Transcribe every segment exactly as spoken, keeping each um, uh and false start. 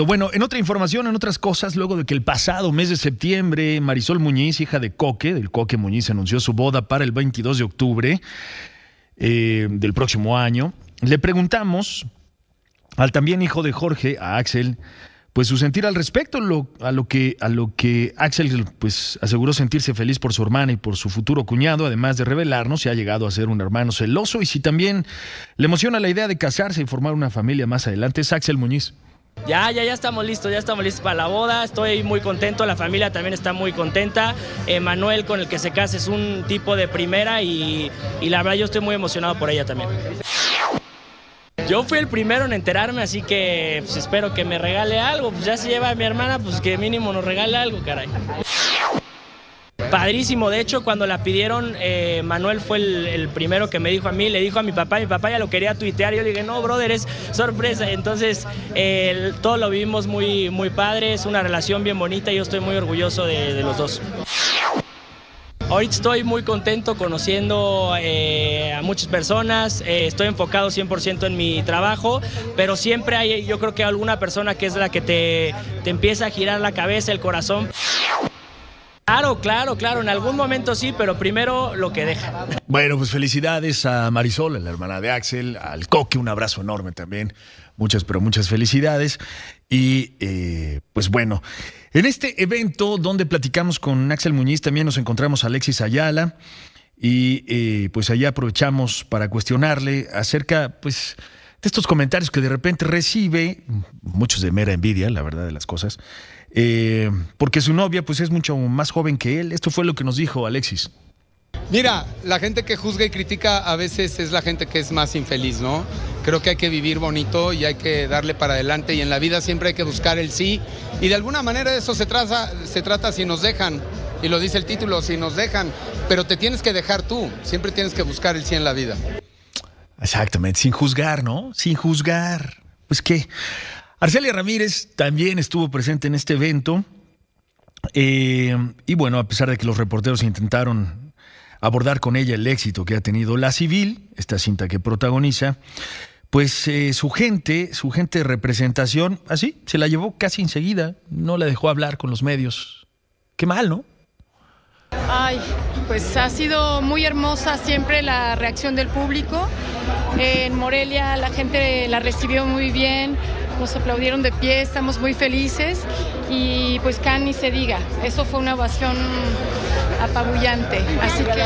Bueno, en otra información, en otras cosas, luego de que el pasado mes de septiembre Marisol Muñiz, hija de Coque, del Coque Muñiz, anunció su boda para el veintidós de octubre eh, del próximo año, le preguntamos al también hijo de Jorge, a Axel, pues su sentir al respecto, lo, a, lo que, a lo que Axel pues aseguró sentirse feliz por su hermana y por su futuro cuñado, además de revelarnos si ha llegado a ser un hermano celoso y si también le emociona la idea de casarse y formar una familia más adelante. Es Axel Muñiz. Ya, ya, ya estamos listos, ya estamos listos para la boda, estoy muy contento, la familia también está muy contenta, eh, Manuel con el que se casa es un tipo de primera y, y la verdad yo estoy muy emocionado por ella también. Yo fui el primero en enterarme, así que pues, espero que me regale algo, pues ya se lleva a mi hermana, pues que mínimo nos regale algo, caray. Padrísimo, de hecho cuando la pidieron, eh, Manuel fue el, el primero que me dijo a mí, le dijo a mi papá, mi papá ya lo quería tuitear, yo le dije, no, brother, es sorpresa, entonces eh, todo lo vivimos muy, muy padre, es una relación bien bonita y yo estoy muy orgulloso de, de los dos. Ahorita estoy muy contento conociendo eh, a muchas personas, eh, estoy enfocado cien por ciento en mi trabajo, pero siempre hay, yo creo que alguna persona que es la que te, te empieza a girar la cabeza, el corazón. Claro, claro, claro, en algún momento sí, pero primero lo que deja. Bueno, pues felicidades a Marisol, la hermana de Axel, al Coque, un abrazo enorme también. Muchas, pero muchas felicidades. Y eh, pues bueno, en este evento donde platicamos con Axel Muñiz también nos encontramos a Alexis Ayala y eh, pues allá aprovechamos para cuestionarle acerca pues de estos comentarios que de repente recibe, muchos de mera envidia, la verdad de las cosas, eh, porque su novia pues es mucho más joven que él. Esto fue lo que nos dijo Alexis. Mira, la gente que juzga y critica a veces es la gente que es más infeliz, ¿no? Creo que hay que vivir bonito y hay que darle para adelante y en la vida siempre hay que buscar el sí y de alguna manera de eso se trata, se trata si nos dejan, y lo dice el título, si nos dejan, pero te tienes que dejar tú, siempre tienes que buscar el sí en la vida. Exactamente, sin juzgar, ¿no? Sin juzgar. Pues qué. Arcelia Ramírez también estuvo presente en este evento eh, y bueno, a pesar de que los reporteros intentaron abordar con ella el éxito que ha tenido La Civil, esta cinta que protagoniza, pues eh, su gente, su gente de representación, así, se la llevó casi enseguida, no la dejó hablar con los medios. Qué mal, ¿no? Ay, pues ha sido muy hermosa siempre la reacción del público. En Morelia la gente la recibió muy bien, nos aplaudieron de pie, estamos muy felices y pues Cannes ni se diga, eso fue una ovación apabullante, así que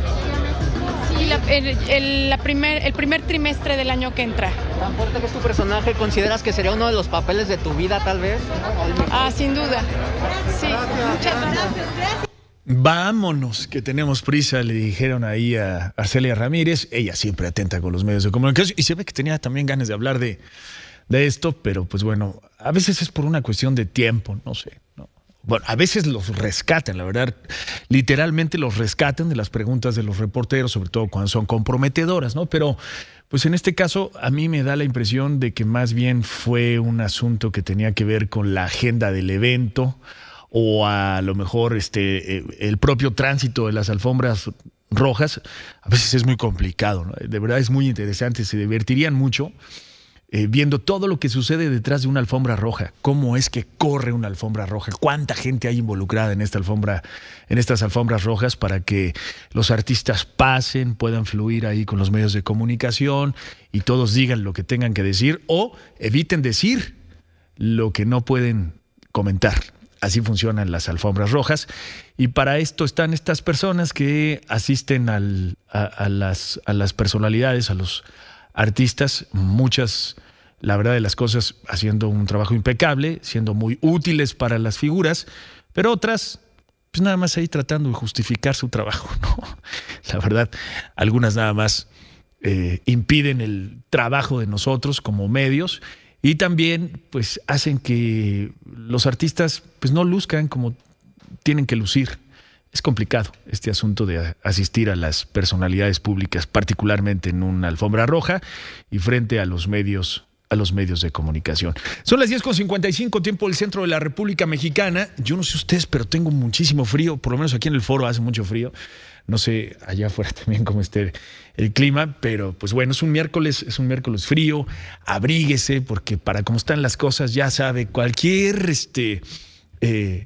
sí, la, el, el, la primer, el primer trimestre del año que entra. ¿Tan fuerte que es tu personaje? ¿Consideras que sería uno de los papeles de tu vida tal vez? Ah, sin duda, sí, muchas gracias. Vámonos, que tenemos prisa, le dijeron ahí a Arcelia Ramírez, ella siempre atenta con los medios de comunicación y se ve que tenía también ganas de hablar de, de esto, pero pues bueno, a veces es por una cuestión de tiempo, no sé, ¿no? Bueno, a veces los rescatan, la verdad, literalmente los rescatan de las preguntas de los reporteros, sobre todo cuando son comprometedoras, ¿no? Pero pues en este caso a mí me da la impresión de que más bien fue un asunto que tenía que ver con la agenda del evento, o a lo mejor este el propio tránsito de las alfombras rojas. A veces es muy complicado, ¿no? De verdad es muy interesante, se divertirían mucho eh, viendo todo lo que sucede detrás de una alfombra roja, cómo es que corre una alfombra roja, cuánta gente hay involucrada en esta alfombra, en estas alfombras rojas para que los artistas pasen, puedan fluir ahí con los medios de comunicación y todos digan lo que tengan que decir o eviten decir lo que no pueden comentar. Así funcionan las alfombras rojas y para esto están estas personas que asisten al, a, a, las, a las personalidades, a los artistas, muchas, la verdad de las cosas, haciendo un trabajo impecable, siendo muy útiles para las figuras, pero otras, pues nada más ahí tratando de justificar su trabajo, ¿no? La verdad, algunas nada más eh, impiden el trabajo de nosotros como medios. Y también, pues, hacen que los artistas, pues, no luzcan como tienen que lucir. Es complicado este asunto de asistir a las personalidades públicas, particularmente en una alfombra roja y frente a los medios, a los medios de comunicación. Son las diez con cincuenta y cinco, tiempo del centro de la República Mexicana. Yo no sé ustedes, pero tengo muchísimo frío, por lo menos aquí en el foro hace mucho frío. No sé allá afuera también cómo esté el clima, pero pues bueno, es un miércoles, es un miércoles frío, abríguese, porque para cómo están las cosas, ya sabe, cualquier este, eh,